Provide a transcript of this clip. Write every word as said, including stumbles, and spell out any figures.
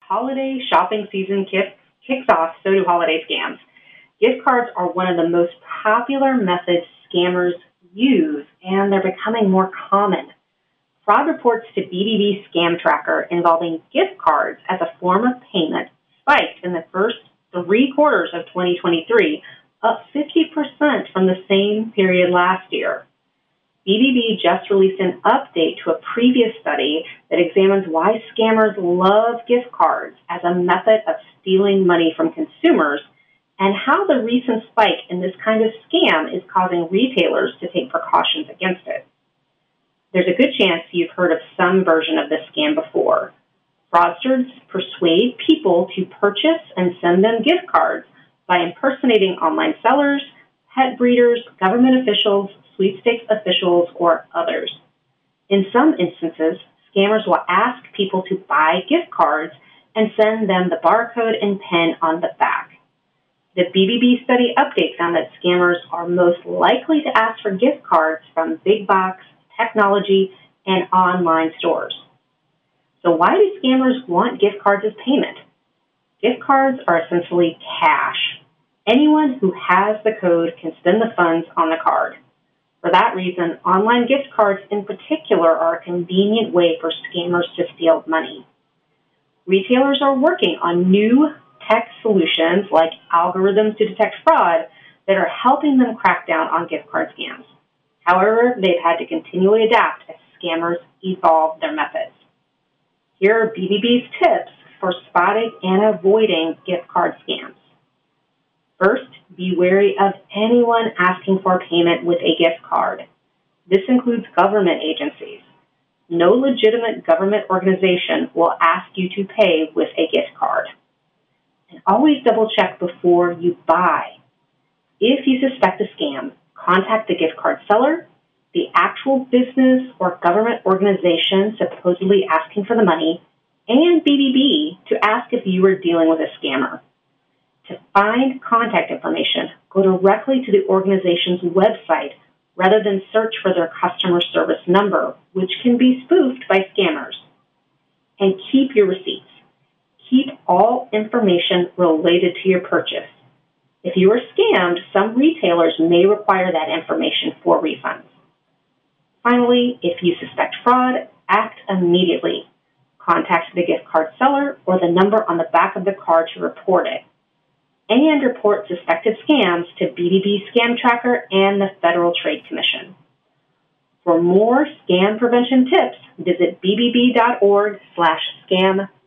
holiday shopping season kick, kicks off, so do holiday scams. Gift cards are one of the most popular methods scammers use, and they're becoming more common. Fraud reports to B B B Scam Tracker involving gift cards as a form of payment spiked in the first three quarters of twenty twenty-three, up fifty percent from the same period last year. B B B just released an update to a previous study that examines why scammers love gift cards as a method of stealing money from consumers, and how the recent spike in this kind of scam is causing retailers to take precautions against it. There's a good chance you've heard of some version of this scam before. Fraudsters persuade people to purchase and send them gift cards by impersonating online sellers, pet breeders, government officials, sweepstakes officials, or others. In some instances, scammers will ask people to buy gift cards and send them the barcode and PIN on the back. The B B B study update found that scammers are most likely to ask for gift cards from big box, technology, and online stores. So why do scammers want gift cards as payment? Gift cards are essentially cash. Anyone who has the code can spend the funds on the card. For that reason, online gift cards in particular are a convenient way for scammers to steal money. Retailers are working on new tech solutions like algorithms to detect fraud that are helping them crack down on gift card scams. However, they've had to continually adapt as scammers evolve their methods. Here are B B B's tips for spotting and avoiding gift card scams. First, be wary of anyone asking for payment with a gift card. This includes government agencies. No legitimate government organization will ask you to pay with a gift card. And always double check before you buy. If you suspect a scam, contact the gift card seller, the actual business or government organization supposedly asking for the money, and B B B to ask if you are dealing with a scammer. To find contact information, go directly to the organization's website rather than search for their customer service number, which can be spoofed by scammers. And keep your receipts. Keep all information related to your purchase. If you are scammed, some retailers may require that information for refunds. Finally, if you suspect fraud, act immediately. Contact the gift card seller or the number on the back of the card to report it. And report suspected scams to B B B Scam Tracker and the Federal Trade Commission. For more scam prevention tips, visit b b b dot org slash scam